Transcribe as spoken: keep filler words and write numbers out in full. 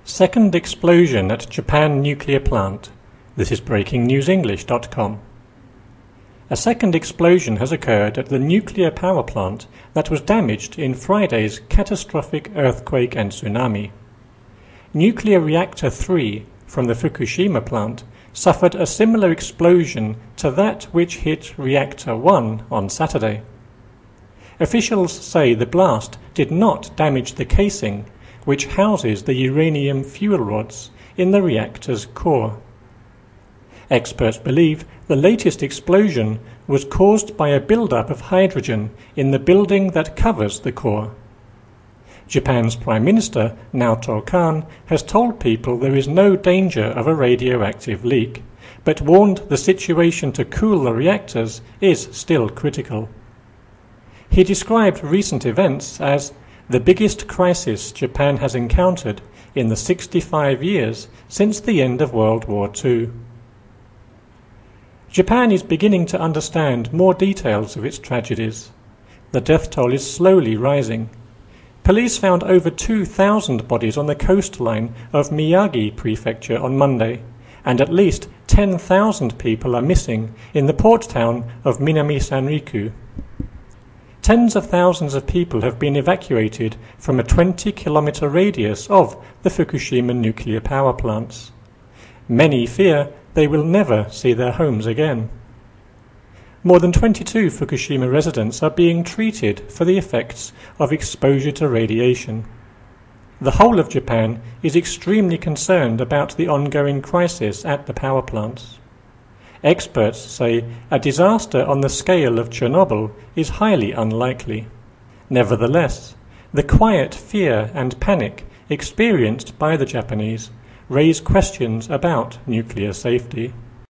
Second explosion at Japan nuclear plant. This is breaking news english dot com. A second explosion has occurred at the nuclear power plant that was damaged in Friday's catastrophic earthquake and tsunami. Nuclear reactor three from the Fukushima plant suffered a similar explosion to that which hit reactor one on Saturday. Officials say the blast did not damage the casing, which houses the uranium fuel rods in the reactor's core. Experts believe the latest explosion was caused by a buildup of hydrogen in the building that covers the core. Japan's Prime Minister, Naoto Kan, has told people there is no danger of a radioactive leak, but warned the situation to cool the reactors is still critical. He described recent events as the biggest crisis Japan has encountered in the sixty-five years since the end of World War Two. Japan is beginning to understand more details of its tragedies. The death toll is slowly rising. Police found over two thousand bodies on the coastline of Miyagi Prefecture on Monday, and at least ten thousand people are missing in the port town of Minami Sanriku. Tens of thousands of people have been evacuated from a twenty kilometer radius of the Fukushima nuclear power plants. Many fear they will never see their homes again. More than twenty-two Fukushima residents are being treated for the effects of exposure to radiation. The whole of Japan is extremely concerned about the ongoing crisis at the power plants. Experts say a disaster on the scale of Chernobyl is highly unlikely. Nevertheless, the quiet fear and panic experienced by the Japanese raise questions about nuclear safety.